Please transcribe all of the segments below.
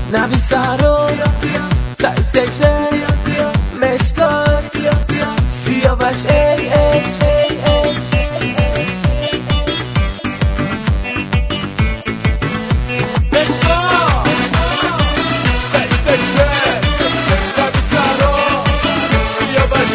نوی سرون سر سجره مشکار سیاوش مشکار سر سجره نوی سرون سیاوش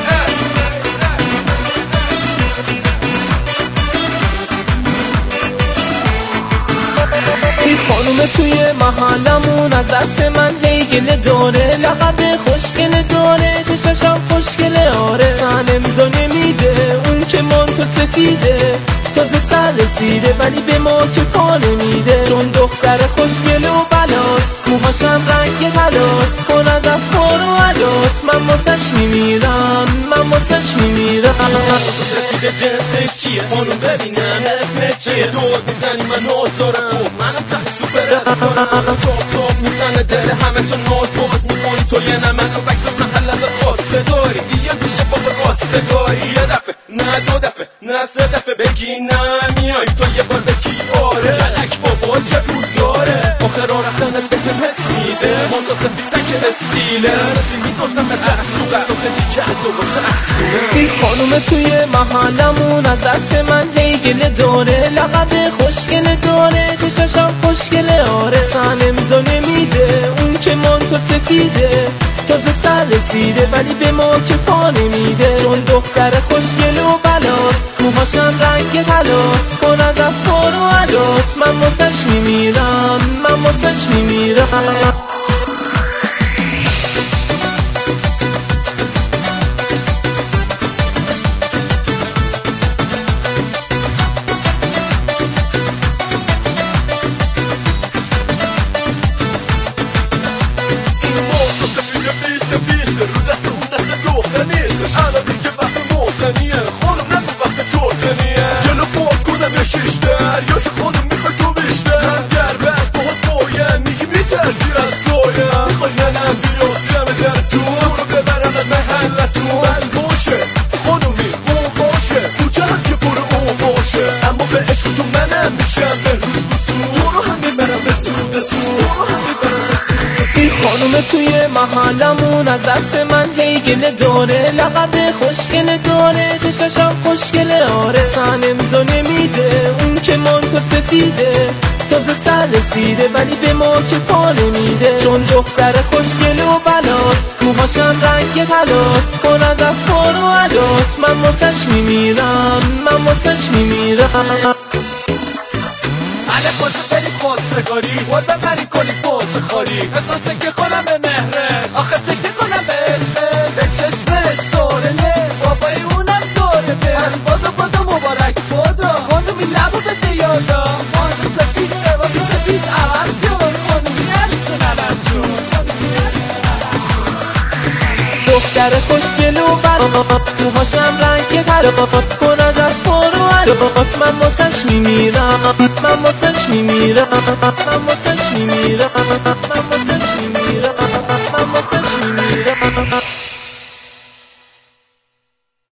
این خانومه توی محلمون از دست من هیگل داره، لقب خوشگل داره، چشاشم خوشگله آره، سنمزا نمیده اون که مانتو سفیده، تازه سر رسیده ولی به ما که پا نمیده، چون دختر خوشگله و بلاست، موهاشم رنگ طلاست، پر ازت پر و علاست، من واسش میمیرم، من واسش میمیرم. تو سفید جنسش چیه؟ خانوم ببینم اسمت چیه؟ دور میزنی من آزارم کن، منم ته سوپر استارم، تاپ میزنه دل همه چون ناز باز میکنی تو یه نه منو بکس محل ازت خواسته داری، بیا میشه بابا راستگاری، یه دفعه نه دو دفعه نه سه دفعه بگی نه میای تو یه بار بگی آره، جلک بابا چه پول داره، آخه راه رفتنت بهم حس میده، من تا سفید تک استیله، رسی میدوزم به دستو بساخه چی کرد تو واسه افسونه. این خانومه توی محلمون از دست من هیگل داره، لقب خوشگل داره، چشاشم خوشگله آره، سنمزا نمیده اون که مانتو سفیده، تازه سر رسیده ولی به ما که پا نمیده، چون دختر خوشگله و بلاست، موهاشم رنگ طلاست، پر ازت پر و علاست، من واسش میمیرم، من واسش میمیرم. رو دست اون دست دختر نیستش، الان دیگه وقت موزنیه، خانم نگو وقت چوتنیه، جلو پاک کنم یه ششتر یا که خانم میخوای تو بیشتر، هم گربه از باهات بایم میگی میترسی از سایم، میخوای ننم بیافتیم در تو رو ببرم از محلتون، من باشه خانومی اون باشه کوچه هم که پر اون باشه، اما به عشق تو منم میشم به روز بسود، تو رو هم میبرم به سود سود، تو رو هم میبرم به سود. این خانومه توی محلمون از دست من هیگل داره، لقب خوشگل داره، چشاشم خوشگله آره، سنمزا نمیده اون که مانتو سفیده، تازه سر رسیده ولی به ما که پا نمیده، چون دختر خوشگله و بلاست، موهاشم رنگ طلاست، پر ازت پر و علاست، من واسش میمیرم، من واسش میمیرم. باشه بریم خواستگاری باید ببریم کنیم باشه خاری، بزن سکه کنم به مهرش، آخه سکه کنم به عشقش، به چشمش داره بابای اونم داره به از بادا مبارک بادا، خانومی لبو بده یادا، مانده سفید لباس سفید عوض شد، خانومی عرصه نبرد شد، دختر خوشگل و بلاست، موهاشم رنگ طلاست، پر ازت پر و علاست، من واسش میمیرم، من واسش میمیرم، من واسش میمیرم، من واسش میمیرم.